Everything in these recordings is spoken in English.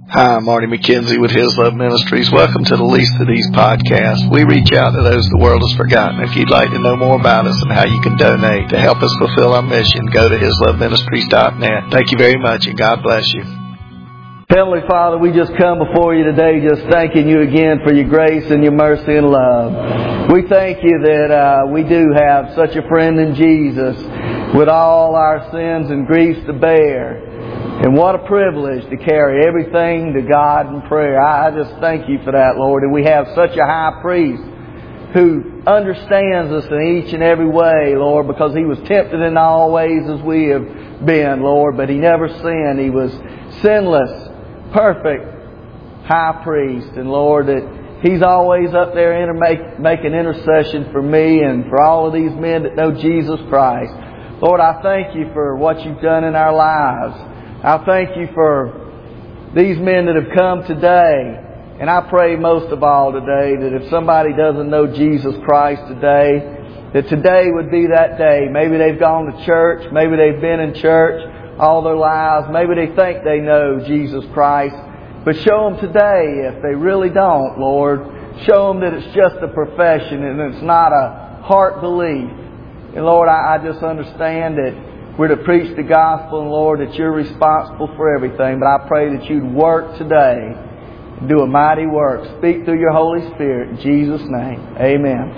Hi, I'm Marty McKenzie with His Love Ministries. Welcome to the Least of These podcasts. We reach out to those the world has forgotten. If you'd like to know more about us and how you can donate to help us fulfill our mission, go to HisLoveMinistries.net. Thank you very much, and God bless you. Heavenly Father, we just come before you today just thanking you again for your grace and your mercy and love. We thank you that we do have such a friend in Jesus with all our sins and griefs to bear. And what a privilege to carry everything to God in prayer. I just thank you for that, Lord. And we have such a high priest who understands us in each and every way, Lord, because He was tempted in all ways as we have been, Lord, but He never sinned. He was sinless, perfect high priest. And Lord, that He's always up there making intercession for me and for all of these men that know Jesus Christ. Lord, I thank you for what you've done in our lives. I thank you for these men that have come today. And I pray most of all today that if somebody doesn't know Jesus Christ today, that today would be that day. Maybe they've gone to church. Maybe they've been in church all their lives. Maybe they think they know Jesus Christ. But show them today if they really don't, Lord. Show them that it's just a profession and it's not a heart belief. And Lord, I just understand that we're to preach the gospel, and Lord, that you're responsible for everything. But I pray that you'd work today and do a mighty work. Speak through your Holy Spirit in Jesus' name. Amen.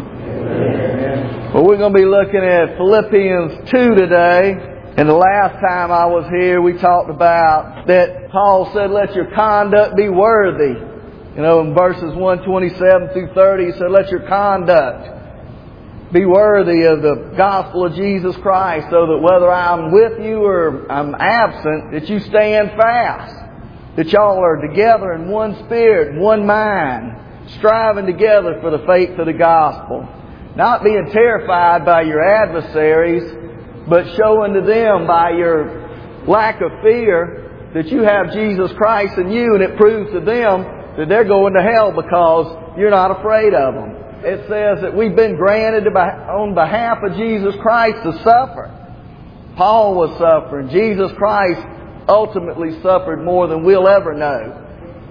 Amen. Well, we're going to be looking at Philippians 2 today. And the last time I was here, we talked about that Paul said, let your conduct be worthy. You know, in verses 127 through 30, he said, let your conduct be worthy of the gospel of Jesus Christ, so that whether I'm with you or I'm absent, that you stand fast. That y'all are together in one spirit, one mind, striving together for the faith of the gospel. Not being terrified by your adversaries, but showing to them by your lack of fear that you have Jesus Christ in you, and it proves to them that they're going to hell because you're not afraid of them. It says that we've been granted on behalf of Jesus Christ to suffer. Paul was suffering. Jesus Christ ultimately suffered more than we'll ever know.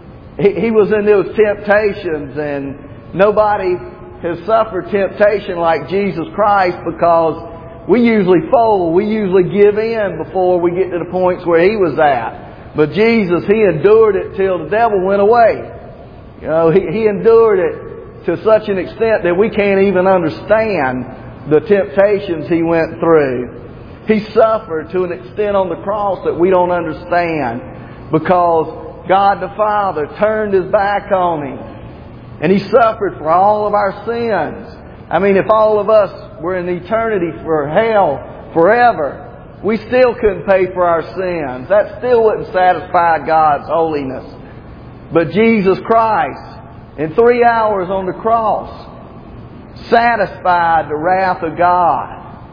He was in those temptations, and nobody has suffered temptation like Jesus Christ, because we usually fold. We usually give in before we get to the points where He was at. But Jesus, He endured it till the devil went away. You know, He endured it to such an extent that we can't even understand the temptations He went through. He suffered to an extent on the cross that we don't understand, because God the Father turned His back on Him. And He suffered for all of our sins. I mean, if all of us were in eternity for hell forever, we still couldn't pay for our sins. That still wouldn't satisfy God's holiness. But Jesus Christ, in 3 hours on the cross, satisfied the wrath of God.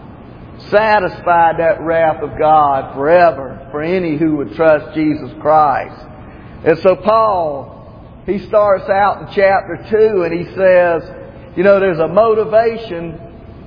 Satisfied that wrath of God forever for any who would trust Jesus Christ. And so Paul, he starts out in chapter 2 and he says, you know, there's a motivation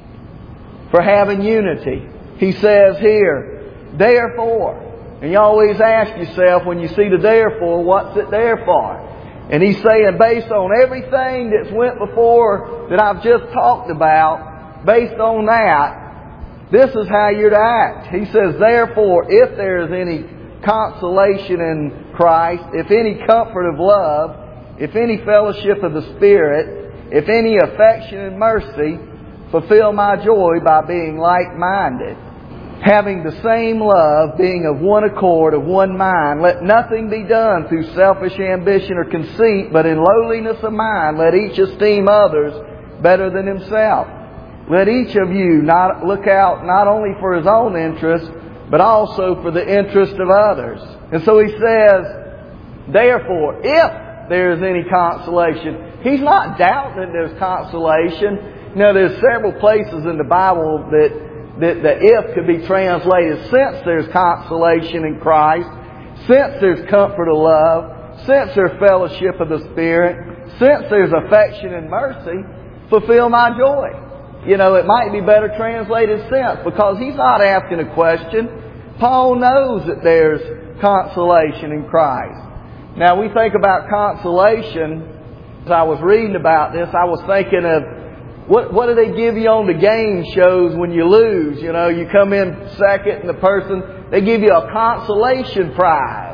for having unity. He says here, therefore. And you always ask yourself when you see the therefore, what's it there for? And he's saying, based on everything that's went before that I've just talked about, based on that, this is how you're to act. He says, therefore, if there is any consolation in Christ, if any comfort of love, if any fellowship of the Spirit, if any affection and mercy, fulfill my joy by being like-minded, having the same love, being of one accord, of one mind. Let nothing be done through selfish ambition or conceit, but in lowliness of mind let each esteem others better than himself. Let each of you not look out not only for his own interest, but also for the interest of others. And so he says, therefore, if there is any consolation. He's not doubting that there's consolation. You know, there's several places in the Bible that the if could be translated, since there's consolation in Christ, since there's comfort of love, since there's fellowship of the Spirit, since there's affection and mercy, fulfill my joy. You know, it might be better translated since, because he's not asking a question. Paul knows that there's consolation in Christ. Now, we think about consolation. As I was reading about this, I was thinking of what do they give you on the game shows when you lose? You know, you come in second and they give you a consolation prize.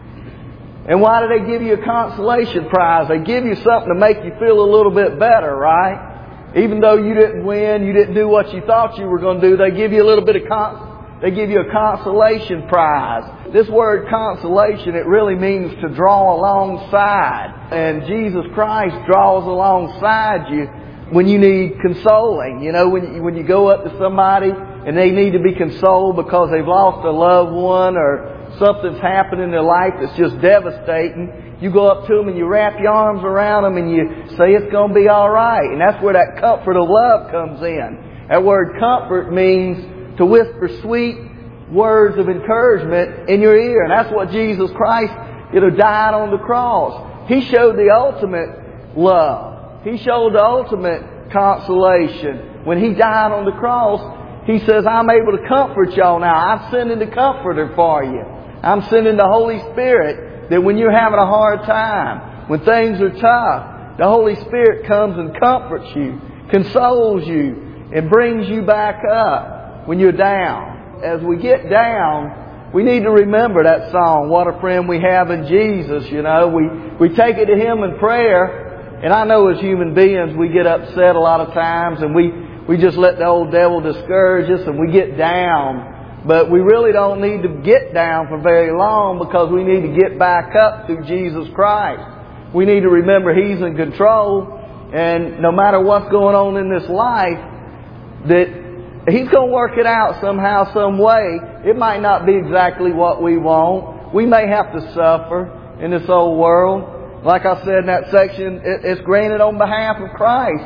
And why do they give you a consolation prize? They give you something to make you feel a little bit better, right? Even though you didn't win, you didn't do what you thought you were going to do, they give you a little bit of they give you a consolation prize. This word consolation, it really means to draw alongside. And Jesus Christ draws alongside you when you need consoling. You know, when you go up to somebody and they need to be consoled because they've lost a loved one or something's happened in their life that's just devastating, you go up to them and you wrap your arms around them and you say it's going to be all right. And that's where that comfort of love comes in. That word comfort means to whisper sweet words of encouragement in your ear. And that's what Jesus Christ, died on the cross. He showed the ultimate love. He showed the ultimate consolation. When He died on the cross, He says, I'm able to comfort y'all now. I'm sending the Comforter for you. I'm sending the Holy Spirit, that when you're having a hard time, when things are tough, the Holy Spirit comes and comforts you, consoles you, and brings you back up when you're down. As we get down, we need to remember that song, What a Friend We Have in Jesus. We take it to Him in prayer. And I know as human beings we get upset a lot of times and we just let the old devil discourage us and we get down. But we really don't need to get down for very long, because we need to get back up through Jesus Christ. We need to remember He's in control, and no matter what's going on in this life, that He's going to work it out somehow, some way. It might not be exactly what we want. We may have to suffer in this old world. Like I said in that section, it's granted on behalf of Christ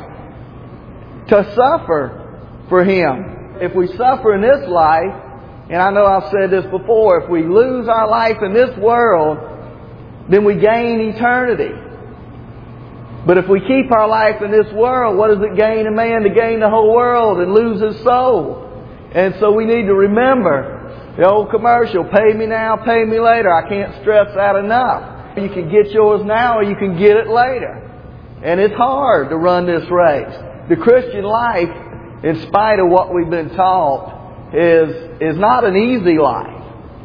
to suffer for Him. If we suffer in this life, and I know I've said this before, if we lose our life in this world, then we gain eternity. But if we keep our life in this world, what does it gain a man to gain the whole world and lose his soul? And so we need to remember the old commercial, pay me now, pay me later. I can't stress that enough. You can get yours now or you can get it later. And it's hard to run this race. The Christian life, in spite of what we've been taught, is not an easy life.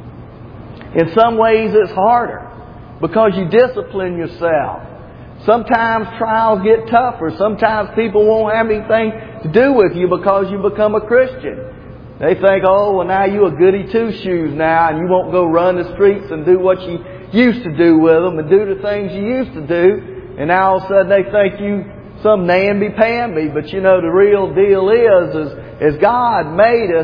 In some ways it's harder because you discipline yourself. Sometimes trials get tougher. Sometimes people won't have anything to do with you because you become a Christian. They think, oh, well, now you're a goody two-shoes now, and you won't go run the streets and do what you used to do with them and do the things you used to do. And now all of a sudden they think you some namby-pamby. But the real deal is God made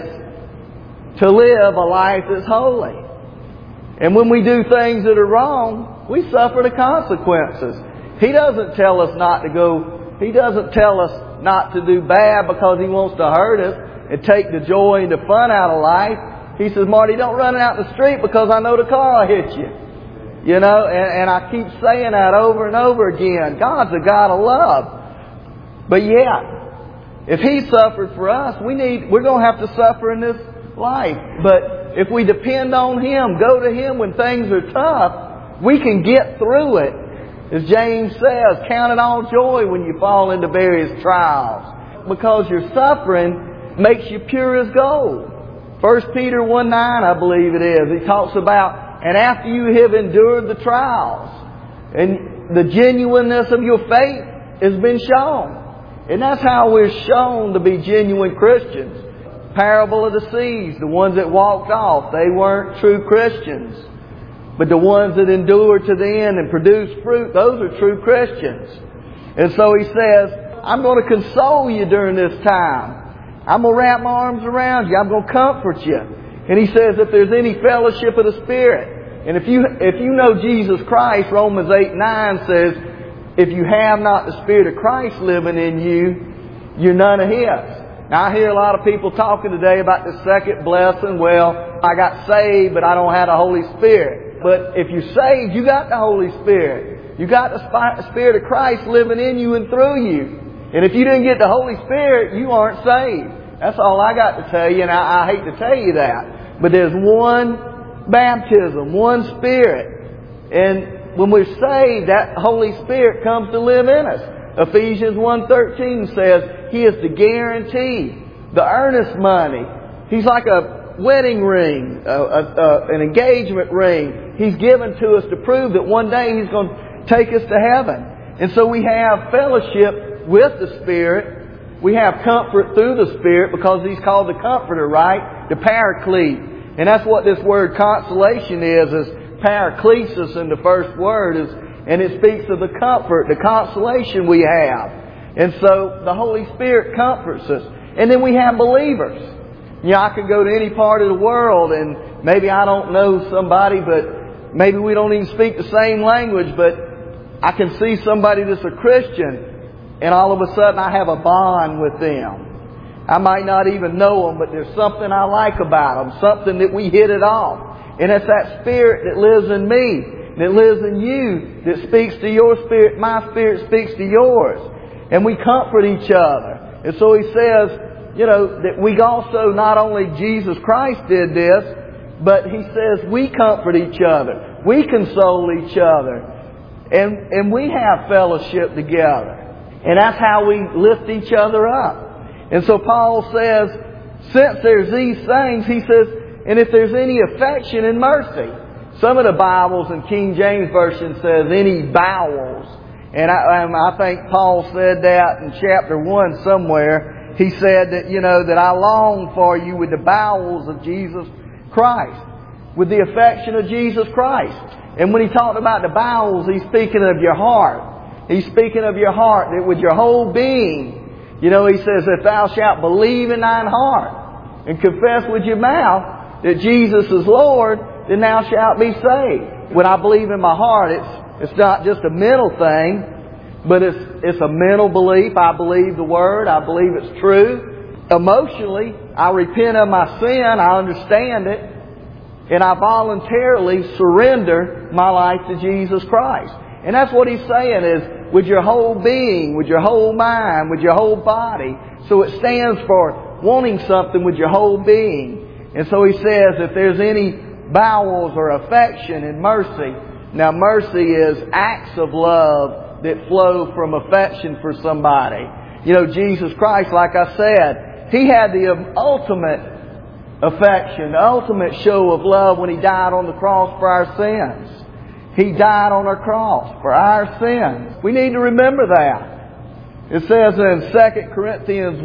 us to live a life that's holy. And when we do things that are wrong, we suffer the consequences. He doesn't tell us not to go. He doesn't tell us not to do bad because He wants to hurt us and take the joy and the fun out of life. He says, Marty, don't run out in the street because I know the car will hit you. And I keep saying that over and over again. God's a God of love. But yet, if He suffered for us, we're going to have to suffer in this life. But if we depend on Him, go to Him when things are tough, we can get through it. As James says, count it all joy when you fall into various trials, because your suffering makes you pure as gold. 1 Peter 1:9, I believe it is. He talks about, and after you have endured the trials, and the genuineness of your faith has been shown. And that's how we're shown to be genuine Christians. Parable of the seeds, the ones that walked off, they weren't true Christians. But the ones that endure to the end and produce fruit, those are true Christians. And so He says, I'm going to console you during this time. I'm going to wrap my arms around you. I'm going to comfort you. And He says, if there's any fellowship of the Spirit. And if you know Jesus Christ, Romans 8:9 says, if you have not the Spirit of Christ living in you, you're none of His. Now I hear a lot of people talking today about the second blessing. Well, I got saved, but I don't have the Holy Spirit. But if you're saved, you got the Holy Spirit. You got the Spirit of Christ living in you and through you. And if you didn't get the Holy Spirit, you aren't saved. That's all I got to tell you, and I hate to tell you that. But there's one baptism, one Spirit. And And when we're saved, that Holy Spirit comes to live in us. Ephesians 1:13 says He is the guarantee, the earnest money. He's like a wedding ring, an engagement ring. He's given to us to prove that one day He's going to take us to heaven. And so we have fellowship with the Spirit. We have comfort through the Spirit because He's called the Comforter, right? The Paraclete. And that's what this word consolation is paraklesis in the first word. And it speaks of the comfort, the consolation we have. And so the Holy Spirit comforts us. And then we have believers. You know, I could go to any part of the world and maybe I don't know somebody, but maybe we don't even speak the same language, but I can see somebody that's a Christian and all of a sudden I have a bond with them. I might not even know them, but there's something I like about them, something that we hit it off. And it's that Spirit that lives in me, that lives in you, that speaks to your spirit. My spirit speaks to yours. And we comfort each other. And so he says, you know, that we also, not only Jesus Christ did this, but he says we comfort each other. We console each other. And we have fellowship together. And that's how we lift each other up. And so Paul says, since there's these things, he says, and if there's any affection and mercy. Some of the Bibles in King James Version says any bowels. And I think Paul said that in chapter 1 somewhere. He said that, you know, that I long for you with the bowels of Jesus Christ. With the affection of Jesus Christ. And when he talked about the bowels, he's speaking of your heart. He's speaking of your heart, that with your whole being. You know, he says, if thou shalt believe in thine heart and confess with your mouth that Jesus is Lord, then thou shalt be saved. When I believe in my heart, it's not just a mental thing, but it's a mental belief. I believe the Word. I believe it's true. Emotionally, I repent of my sin. I understand it. And I voluntarily surrender my life to Jesus Christ. And that's what he's saying is, with your whole being, with your whole mind, with your whole body. So it stands for wanting something with your whole being. And so he says, if there's any bowels or affection and mercy. Now mercy is acts of love that flow from affection for somebody. You know, Jesus Christ, like I said, He had the ultimate affection, the ultimate show of love when He died on the cross for our sins. He died on our cross for our sins. We need to remember that. It says in 2 Corinthians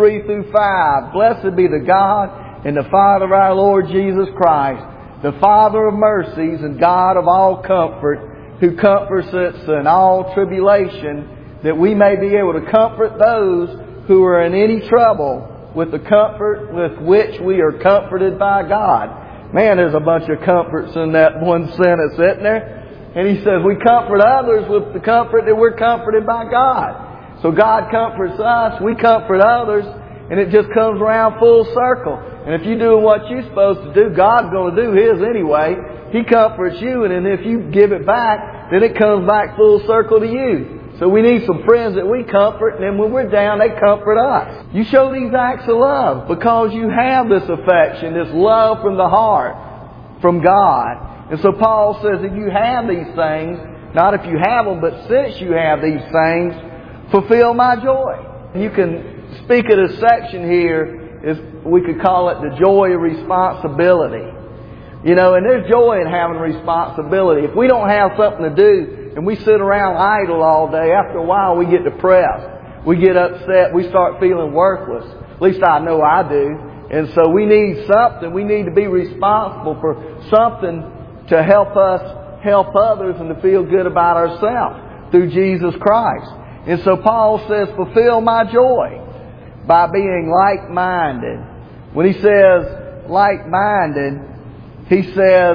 1:3-5, Blessed be the God and the Father of our Lord Jesus Christ, the Father of mercies and God of all comfort, who comforts us in all tribulation, that we may be able to comfort those who are in any trouble with the comfort with which we are comforted by God. Man, there's a bunch of comforts in that one sentence, isn't there? And he says we comfort others with the comfort that we're comforted by God. So God comforts us, we comfort others, and it just comes around full circle. And if you're doing what you're supposed to do, God's going to do His anyway. He comforts you, and then if you give it back, then it comes back full circle to you. So we need some friends that we comfort, and then when we're down, they comfort us. You show these acts of love because you have this affection, this love from the heart, from God. And so Paul says if you have these things, not if you have them, but since you have these things, fulfill my joy. You can speak of this section here, is we could call it the joy of responsibility. You know, and there's joy in having responsibility. If we don't have something to do and we sit around idle all day, after a while we get depressed. We get upset. We start feeling worthless. At least I know I do. And so we need something. We need to be responsible for something to help us help others and to feel good about ourselves through Jesus Christ. And so Paul says, fulfill my joy by being like-minded. When he says like-minded, he says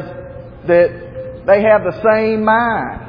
that they have the same mind.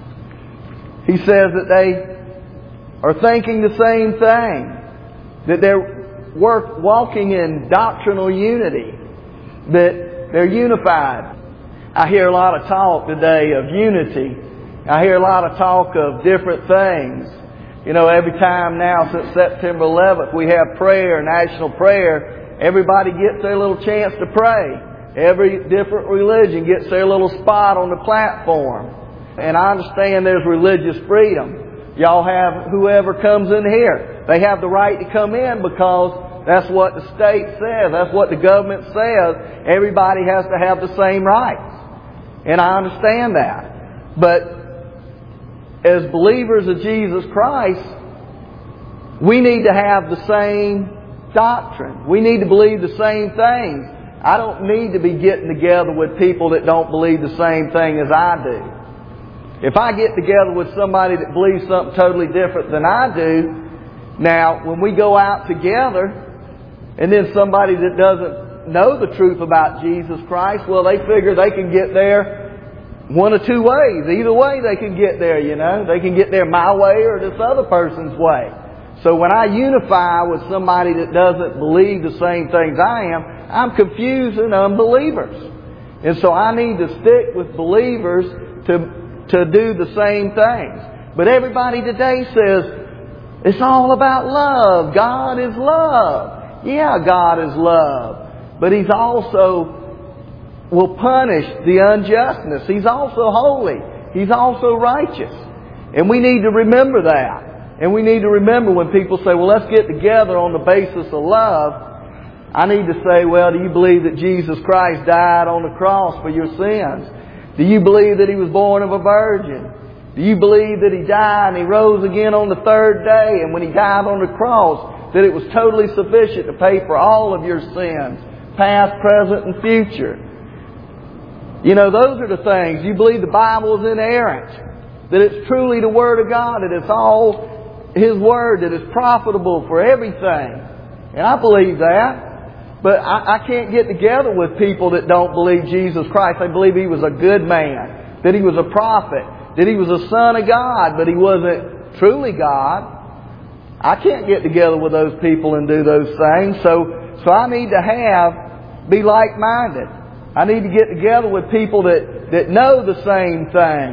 He says that they are thinking the same thing, that they're walking in doctrinal unity, that they're unified. I hear a lot of talk today of unity. I hear a lot of talk of different things. You know, every time now since September 11th we have prayer, national prayer, everybody gets their little chance to pray. Every different religion gets their little spot on the platform. And I understand there's religious freedom. Y'all have whoever comes in here. They have the right to come in because that's what the state says. That's what the government says. Everybody has to have the same rights. And I understand that. But as believers of Jesus Christ, we need to have the same doctrine. We need to believe the same things. I don't need to be getting together with people that don't believe the same thing as I do. If I get together with somebody that believes something totally different than I do, now when we go out together, and then somebody that doesn't know the truth about Jesus Christ, well, they figure they can get there one of two ways. Either way they can get there, you know. They can get there my way or this other person's way. So when I unify with somebody that doesn't believe the same things I am, I'm confusing unbelievers. And so I need to stick with believers to do the same things. But everybody today says, it's all about love. God is love. Yeah, God is love. But He's also will punish the unjustness. He's also holy. He's also righteous. And we need to remember that. And we need to remember when people say, well, let's get together on the basis of love. I need to say, well, do you believe that Jesus Christ died on the cross for your sins? Do you believe that He was born of a virgin? Do you believe that He died and He rose again on the third day? And when He died on the cross, that it was totally sufficient to pay for all of your sins, past, present, and future. You know, those are the things. You believe the Bible is inerrant, that it's truly the Word of God, that it's all His Word, that it's profitable for everything. And I believe that. But I can't get together with people that don't believe Jesus Christ. They believe He was a good man, that He was a prophet, that He was a Son of God, but He wasn't truly God. I can't get together with those people and do those things. So I need to be like-minded. I need to get together with people that know the same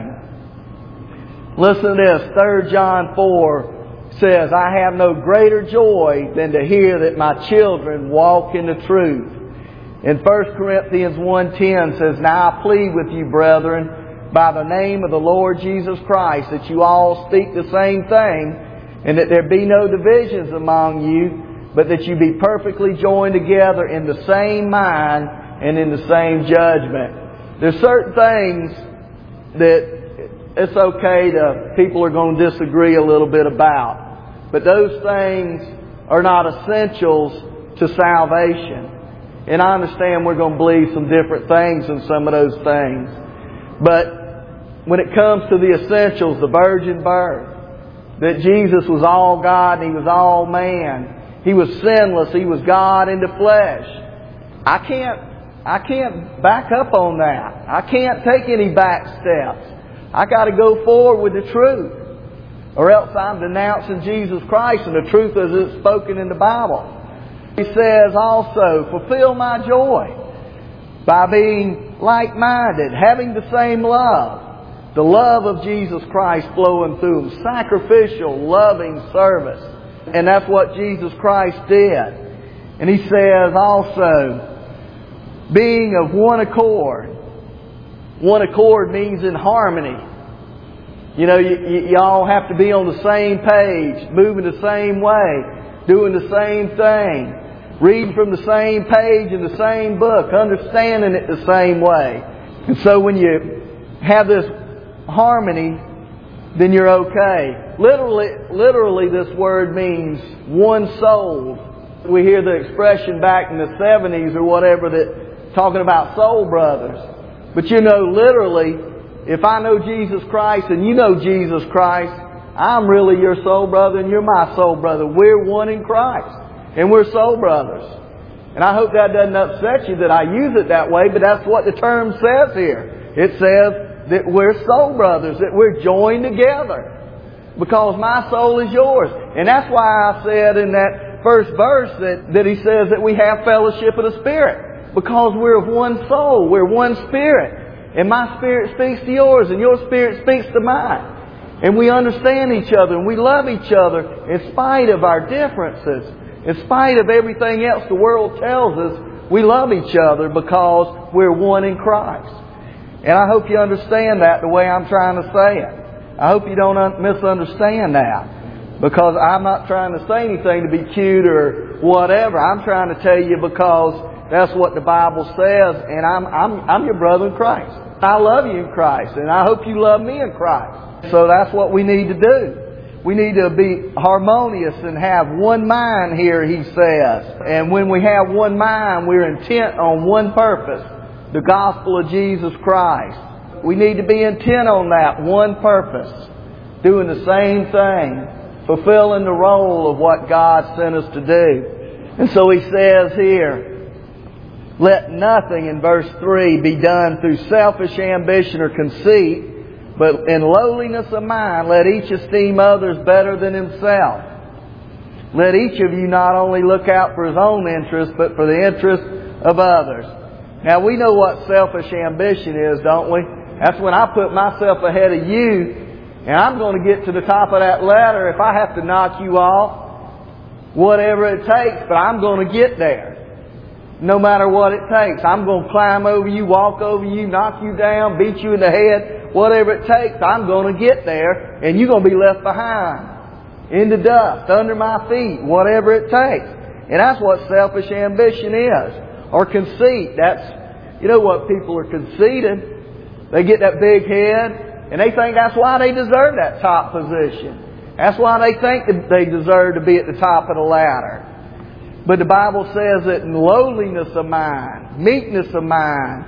thing. Listen to this. 3 John 4 says, I have no greater joy than to hear that my children walk in the truth. And 1 Corinthians 1:10 says, Now I plead with you, brethren, by the name of the Lord Jesus Christ, that you all speak the same thing, and that there be no divisions among you, but that you be perfectly joined together in the same mind and in the same judgment. There's certain things that it's okay people are going to disagree a little bit about. But those things are not essentials to salvation. And I understand we're going to believe some different things in some of those things. But when it comes to the essentials, the virgin birth, that Jesus was all God and He was all man. He was sinless. He was God in the flesh. I can't back up on that. I can't take any back steps. I got to go forward with the truth. Or else I'm denouncing Jesus Christ and the truth as it's spoken in the Bible. He says also, fulfill my joy by being like-minded, having the same love. The love of Jesus Christ flowing through Him. Sacrificial, loving service. And that's what Jesus Christ did. And He says also, being of one accord. One accord means in harmony. You know, you all have to be on the same page, moving the same way, doing the same thing, reading from the same page in the same book, understanding it the same way. And so when you have this harmony, then you're okay. Literally this word means one soul. We hear the expression back in the 70s or whatever that talking about soul brothers. But you know, literally, if I know Jesus Christ and you know Jesus Christ, I'm really your soul brother and you're my soul brother. We're one in Christ. And we're soul brothers. And I hope that doesn't upset you that I use it that way, but that's what the term says here. It says that we're soul brothers, that we're joined together. Because my soul is yours. And that's why I said in that first verse that He says that we have fellowship of the Spirit. Because we're of one soul, we're one Spirit. And my spirit speaks to yours, and your spirit speaks to mine. And we understand each other, and we love each other in spite of our differences. In spite of everything else the world tells us, we love each other because we're one in Christ. And I hope you understand that the way I'm trying to say it. I hope you don't misunderstand that. Because I'm not trying to say anything to be cute or whatever. I'm trying to tell you because that's what the Bible says, and I'm your brother in Christ. I love you in Christ, and I hope you love me in Christ. So that's what we need to do. We need to be harmonious and have one mind here, he says. And when we have one mind, we're intent on one purpose, the gospel of Jesus Christ. We need to be intent on that one purpose, doing the same thing, fulfilling the role of what God sent us to do. And so he says here, let nothing, in verse 3, be done through selfish ambition or conceit, but in lowliness of mind, let each esteem others better than himself. Let each of you not only look out for his own interest, but for the interest of others. Now, we know what selfish ambition is, don't we? That's when I put myself ahead of you, and I'm going to get to the top of that ladder if I have to knock you off, whatever it takes, but I'm going to get there. No matter what it takes. I'm going to climb over you, walk over you, knock you down, beat you in the head. Whatever it takes, I'm going to get there. And you're going to be left behind. In the dust, under my feet. Whatever it takes. And that's what selfish ambition is. Or conceit. That's, you know what people are conceited. They get that big head. And they think that's why they deserve that top position. That's why they think that they deserve to be at the top of the ladder. But the Bible says that in lowliness of mind, meekness of mind,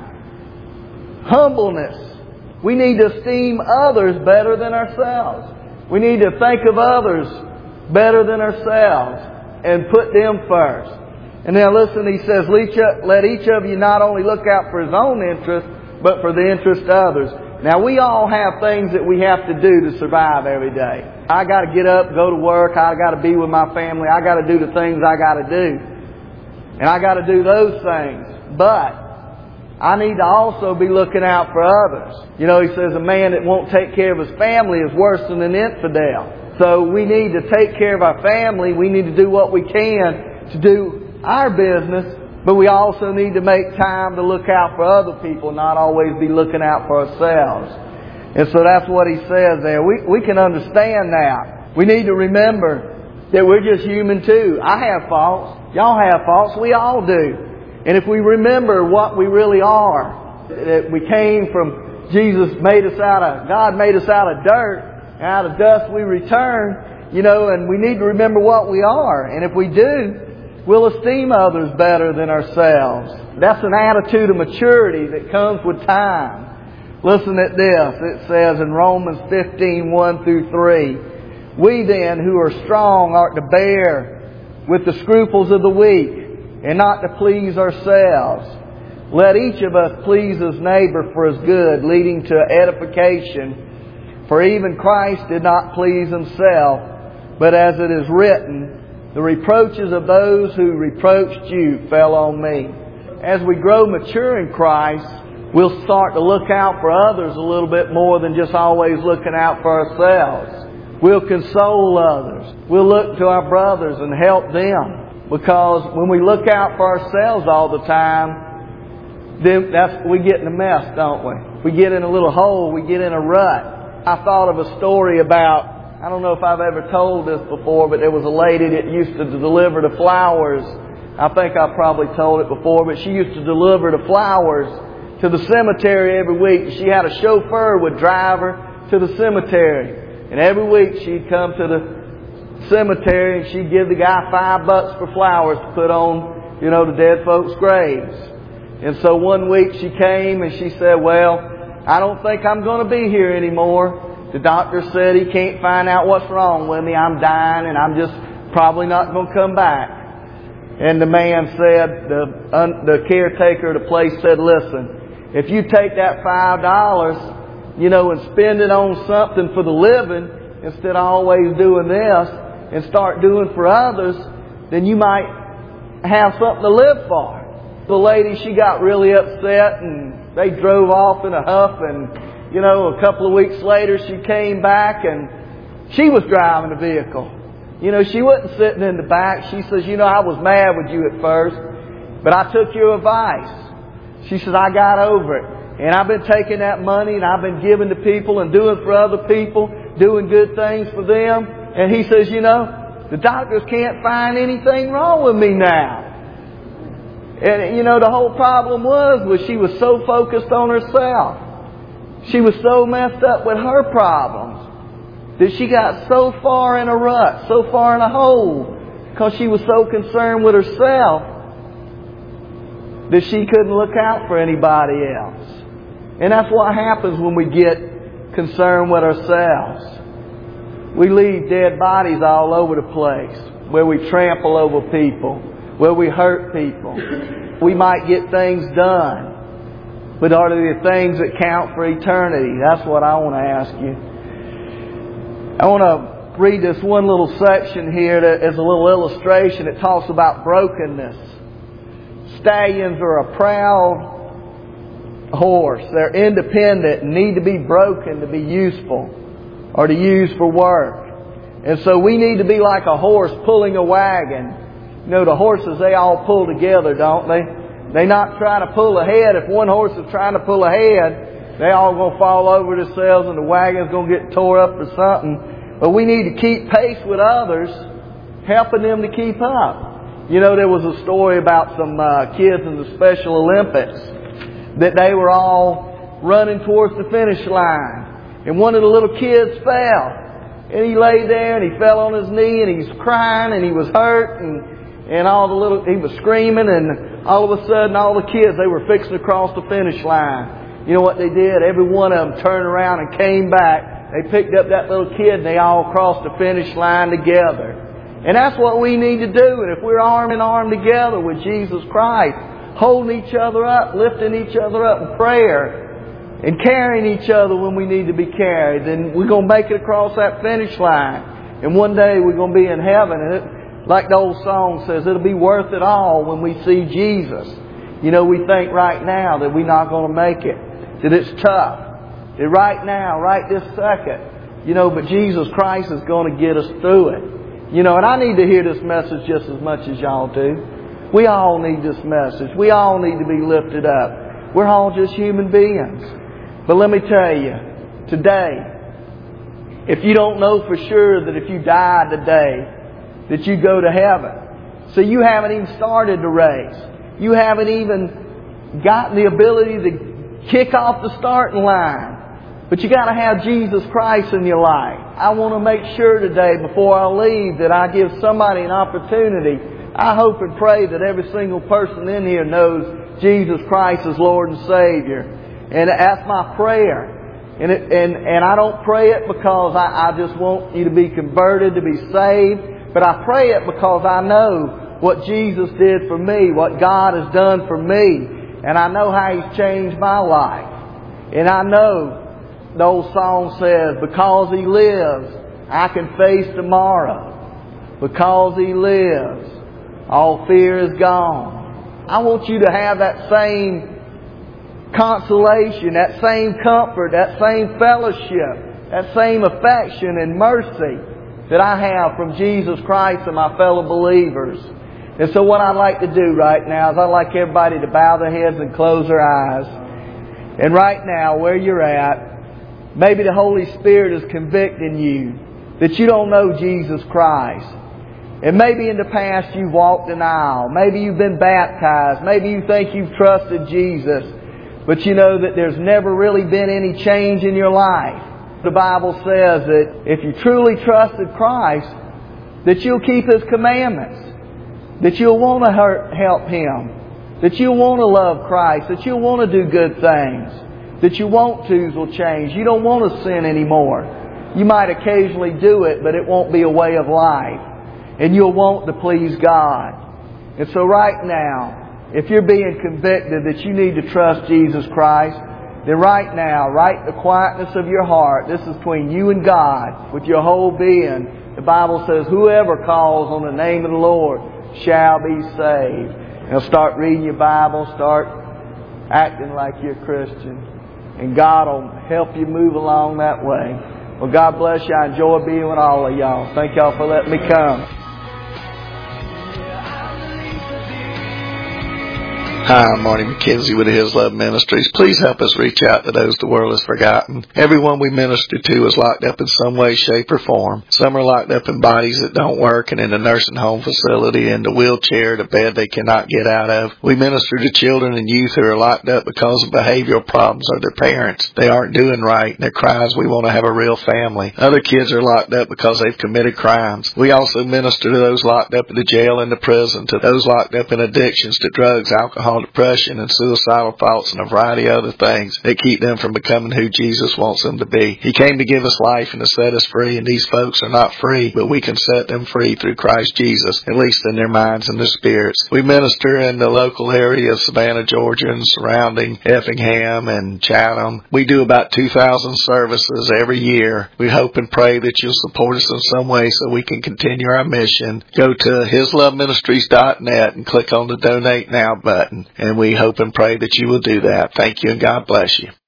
humbleness, we need to esteem others better than ourselves. We need to think of others better than ourselves and put them first. And now listen, he says, let each of you not only look out for his own interest, but for the interest of others. Now, we all have things that we have to do to survive every day. I got to get up, go to work. I got to be with my family. I got to do the things I got to do. And I got to do those things. But I need to also be looking out for others. You know, he says a man that won't take care of his family is worse than an infidel. So we need to take care of our family. We need to do what we can to do our business. But we also need to make time to look out for other people, not always be looking out for ourselves. And so that's what he says there. We can understand that. We need to remember that we're just human too. I have faults. Y'all have faults. We all do. And if we remember what we really are, that we came from, God made us out of dirt, and out of dust we return, and we need to remember what we are. And if we do, we'll esteem others better than ourselves. That's an attitude of maturity that comes with time. Listen at this. It says in Romans 15:1-3, we then who are strong ought to bear with the scruples of the weak and not to please ourselves. Let each of us please his neighbor for his good, leading to edification. For even Christ did not please himself, but as it is written, the reproaches of those who reproached you fell on me. As we grow mature in Christ, we'll start to look out for others a little bit more than just always looking out for ourselves. We'll console others. We'll look to our brothers and help them. Because when we look out for ourselves all the time, then we get in a mess, don't we? We get in a little hole. We get in a rut. I thought of a story about, I don't know if I've ever told this before, but there was a lady that used to deliver the flowers. I think I've probably told it before, but she used to deliver the flowers to the cemetery every week. She had a chauffeur would drive her to the cemetery. And every week she'd come to the cemetery and she'd give the guy $5 for flowers to put on, the dead folks' graves. And so one week she came and she said, well, I don't think I'm going to be here anymore. The doctor said he can't find out what's wrong with me. I'm dying and I'm just probably not going to come back. And the man said, the caretaker of the place said, listen, if you take that $5, and spend it on something for the living instead of always doing this and start doing for others, then you might have something to live for. The lady, she got really upset and they drove off in a huff and a couple of weeks later she came back and she was driving the vehicle. She wasn't sitting in the back. She says, I was mad with you at first, but I took your advice. She said, I got over it. And I've been taking that money and I've been giving to people and doing for other people, doing good things for them. And he says, you know, the doctors can't find anything wrong with me now. And, you know, the whole problem was she was so focused on herself. She was so messed up with her problems that she got so far in a rut, so far in a hole, because she was so concerned with herself that she couldn't look out for anybody else. And that's what happens when we get concerned with ourselves. We leave dead bodies all over the place, where we trample over people, where we hurt people. We might get things done, but are they the things that count for eternity? That's what I want to ask you. I want to read this one little section here that is a little illustration. It talks about brokenness. Stallions are a proud horse. They're independent and need to be broken to be useful or to use for work. And so we need to be like a horse pulling a wagon. You know, the horses, they all pull together, don't they? They're not trying to pull ahead. If one horse is trying to pull ahead, they all going to fall over themselves and the wagon's going to get tore up or something. But we need to keep pace with others, helping them to keep up. You know, there was a story about some kids in the Special Olympics that they were all running towards the finish line. And one of the little kids fell. And he lay there and he fell on his knee and he's crying and he was hurt and he was screaming, and all of a sudden all the kids, they were fixing to cross the finish line. You know what they did? Every one of them turned around and came back. They picked up that little kid and they all crossed the finish line together. And that's what we need to do. And if we're arm in arm together with Jesus Christ, holding each other up, lifting each other up in prayer, and carrying each other when we need to be carried, then we're going to make it across that finish line. And one day we're going to be in heaven. And like the old song says, it'll be worth it all when we see Jesus. You know, we think right now that we're not going to make it, that it's tough, that right now, right this second, you know, but Jesus Christ is going to get us through it. You know, and I need to hear this message just as much as y'all do. We all need this message. We all need to be lifted up. We're all just human beings. But let me tell you, today, if you don't know for sure that if you died today, that you go to heaven. So you haven't even started the race. You haven't even gotten the ability to kick off the starting line. But you got to have Jesus Christ in your life. I want to make sure today, before I leave, that I give somebody an opportunity. I hope and pray that every single person in here knows Jesus Christ as Lord and Savior. And that's my prayer. And I don't pray it because I just want you to be converted, to be saved. But I pray it because I know what Jesus did for me, what God has done for me. And I know how He's changed my life. And I know the old song says, because He lives, I can face tomorrow. Because He lives, all fear is gone. I want you to have that same consolation, that same comfort, that same fellowship, that same affection and mercy that I have from Jesus Christ and my fellow believers. And so what I'd like to do right now is I'd like everybody to bow their heads and close their eyes. And right now, where you're at, maybe the Holy Spirit is convicting you that you don't know Jesus Christ. And maybe in the past you've walked an aisle. Maybe you've been baptized. Maybe you think you've trusted Jesus. But you know that there's never really been any change in your life. The Bible says that if you truly trusted Christ, that you'll keep His commandments. That you'll want to help Him. That you'll want to love Christ. That you'll want to do good things. That your want-tos will change. You don't want to sin anymore. You might occasionally do it, but it won't be a way of life. And you'll want to please God. And so right now, if you're being convicted that you need to trust Jesus Christ, then right now, right in the quietness of your heart, this is between you and God, with your whole being. The Bible says, whoever calls on the name of the Lord shall be saved. Now start reading your Bible, start acting like you're a Christian. And God will help you move along that way. Well, God bless you. I enjoy being with all of y'all. Thank y'all for letting me come. Hi, I'm Marty McKenzie with His Love Ministries. Please help us reach out to those the world has forgotten. Everyone we minister to is locked up in some way, shape, or form. Some are locked up in bodies that don't work and in a nursing home facility, in the wheelchair, the bed they cannot get out of. We minister to children and youth who are locked up because of behavioral problems or their parents. They aren't doing right and their cries, we want to have a real family. Other kids are locked up because they've committed crimes. We also minister to those locked up in the jail and the prison, to those locked up in addictions to drugs, alcohol, depression, and suicidal thoughts, and a variety of other things that keep them from becoming who Jesus wants them to be. He came to give us life and to set us free, and these folks are not free, but we can set them free through Christ Jesus, at least in their minds and their spirits. We minister in the local area of Savannah, Georgia, and surrounding Effingham and Chatham. We do about 2,000 services every year. We hope and pray that you'll support us in some way so we can continue our mission. Go to hisloveministries.net and click on the Donate Now button. And we hope and pray that you will do that. Thank you, and God bless you.